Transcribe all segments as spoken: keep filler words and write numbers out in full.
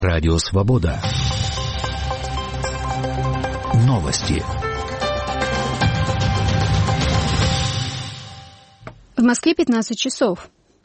Радио Свобода. Новости. В Москве пятнадцать часов.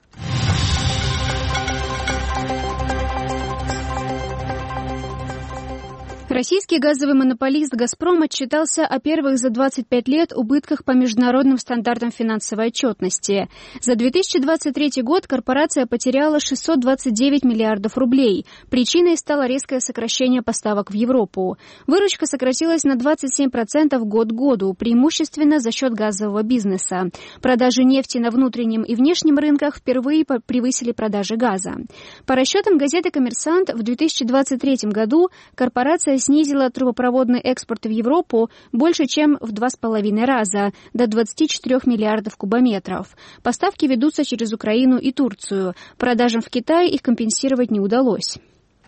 Российский газовый монополист «Газпром» отчитался о первых за двадцать пять лет убытках по международным стандартам финансовой отчетности. За две тысячи двадцать третий год корпорация потеряла шестьсот двадцать девять миллиардов рублей. Причиной стало резкое сокращение поставок в Европу. Выручка сократилась на двадцать семь процентов год к году, преимущественно за счет газового бизнеса. Продажи нефти на внутреннем и внешнем рынках впервые превысили продажи газа. По расчетам газеты «Коммерсант», в две тысячи двадцать третьем году корпорация снизила трубопроводный экспорт в Европу больше, чем в два с половиной раза, до двадцати четырёх миллиардов кубометров. Поставки ведутся через Украину и Турцию. Продажам в Китай их компенсировать не удалось.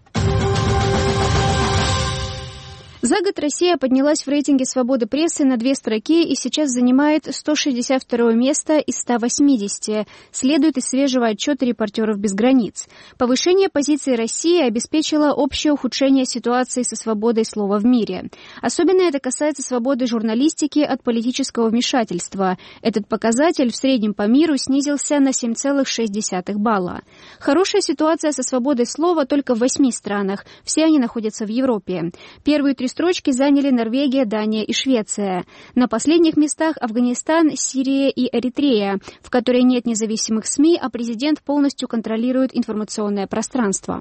За год Россия поднялась в рейтинге свободы прессы на две строки и сейчас занимает сто шестьдесят второе место из ста восьмидесяти, следует из свежего отчета «Репортеров без границ». Повышение позиции России обеспечило общее ухудшение ситуации со свободой слова в мире. Особенно это касается свободы журналистики от политического вмешательства. Этот показатель в среднем по миру снизился на семь целых шесть десятых балла. Хорошая ситуация со свободой слова только в восьми странах, все они находятся в Европе. Первые три строчки заняли Норвегия, Дания и Швеция. На последних местах Афганистан, Сирия и Эритрея, в которой нет независимых СМИ, а президент полностью контролирует информационное пространство.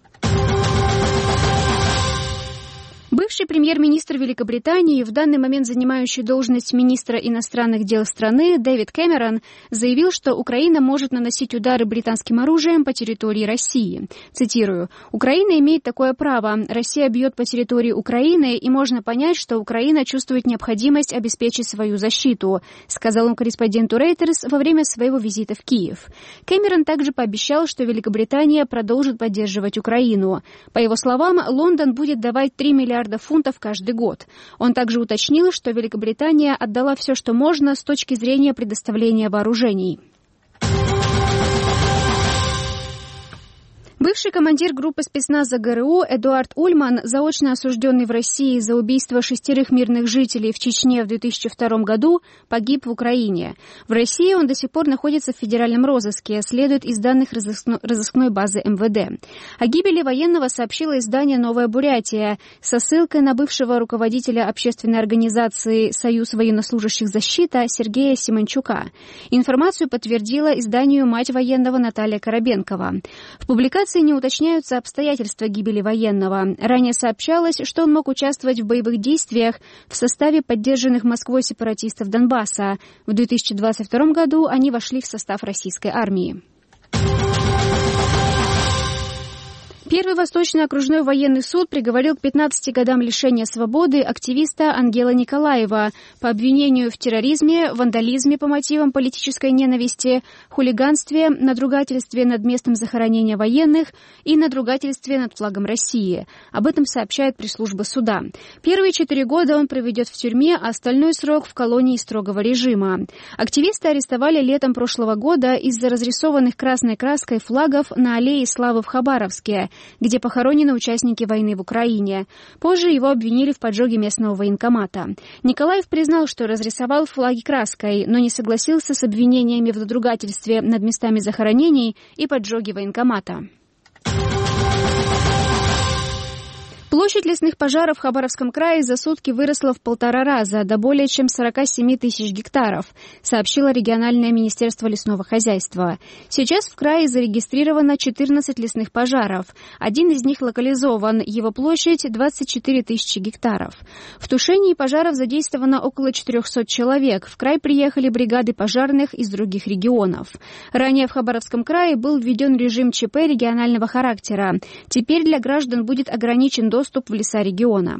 Бывший премьер-министр Великобритании, в данный момент занимающий должность министра иностранных дел страны, Дэвид Кэмерон, заявил, что Украина может наносить удары британским оружием по территории России. Цитирую: «Украина имеет такое право. Россия бьет по территории Украины, и можно понять, что Украина чувствует необходимость обеспечить свою защиту», сказал он корреспонденту Reuters во время своего визита в Киев. Кэмерон также пообещал, что Великобритания продолжит поддерживать Украину. По его словам, Лондон будет давать три миллиарда фунтов каждый год. Он также уточнил, что Великобритания отдала все, что можно с точки зрения предоставления вооружений. Бывший командир группы спецназа ГРУ Эдуард Ульман, заочно осужденный в России за убийство шестерых мирных жителей в Чечне в две тысячи втором году, погиб в Украине. В России он до сих пор находится в федеральном розыске, следует из данных разыскно- разыскной базы эм вэ дэ. О гибели военного сообщило издание «Новая Бурятия» со ссылкой на бывшего руководителя общественной организации «Союз военнослужащих защита» Сергея Симончука. Информацию подтвердила изданию мать военного Наталья Коробенкова. В публикации не уточняются обстоятельства гибели военного. Ранее сообщалось, что он мог участвовать в боевых действиях в составе поддержанных Москвой сепаратистов Донбасса. В две тысячи двадцать втором году они вошли в состав российской армии. Первый Восточный окружной военный суд приговорил к пятнадцати годам лишения свободы активиста Ангела Николаева по обвинению в терроризме, вандализме по мотивам политической ненависти, хулиганстве, надругательстве над местом захоронения военных и надругательстве над флагом России. Об этом сообщает пресс-служба суда. Первые четыре года он проведет в тюрьме, а остальной срок в колонии строгого режима. Активиста арестовали летом прошлого года из-за разрисованных красной краской флагов на аллее Славы в Хабаровске, где похоронены участники войны в Украине. Позже его обвинили в поджоге местного военкомата. Николаев признал, что разрисовал флаги краской, но не согласился с обвинениями в надругательстве над местами захоронений и поджоге военкомата. Площадь лесных пожаров в Хабаровском крае за сутки выросла в полтора раза, до более чем сорока семи тысяч гектаров, сообщило региональное министерство лесного хозяйства. Сейчас в крае зарегистрировано четырнадцать лесных пожаров. Один из них локализован, его площадь двадцать четыре тысячи гектаров. В тушении пожаров задействовано около четырехсот человек. В край приехали бригады пожарных из других регионов. Ранее в Хабаровском крае был введен режим ЧП регионального характера. Теперь для граждан будет ограничен доступ доступ в леса региона.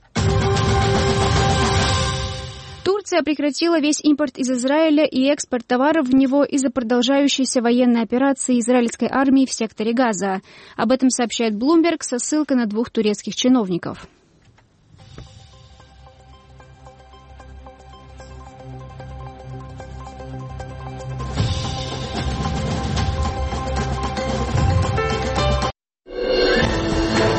Турция прекратила весь импорт из Израиля и экспорт товаров в него из-за продолжающейся военной операции израильской армии в секторе Газа. Об этом сообщает Bloomberg со ссылкой на двух турецких чиновников.